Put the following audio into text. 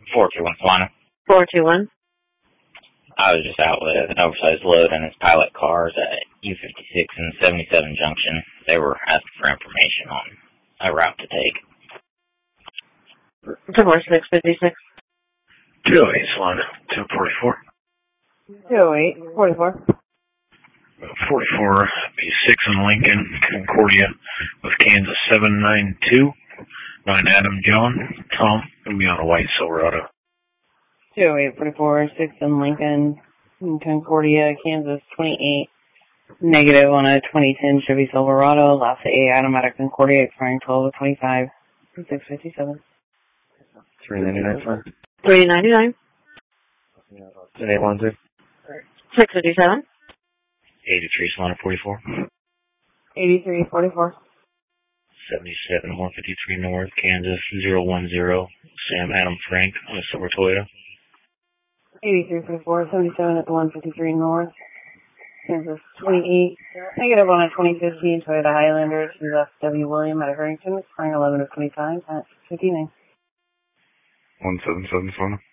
421 Solana. 421. I was just out with an oversized load and his pilot cars at U56 and 77 Junction. They were asking for information on a route to take. 656. 208 Solana, 244. 208, 44. 44, be 6 in Lincoln, Concordia, with Kansas 792. 9 Adam John, Tom, and be on a white Silverado. 208, 44, 6 in Lincoln, Concordia, Kansas 28. Negative on a 2010 Chevy Silverado, last A Adam out of Concordia, expiring 12/25. 657. 399 fine. 399. 812. 657. 83 Solana 44. 83, 44. 77 153 North, Kansas 010. Sam Adam Frank on a silver Toyota. 83, 44, 77 at the 153 North, Kansas 28. Negative on a 2015 Toyota Highlander to FW William out of Harrington, expiring 11/25 at 59. 177 Solana.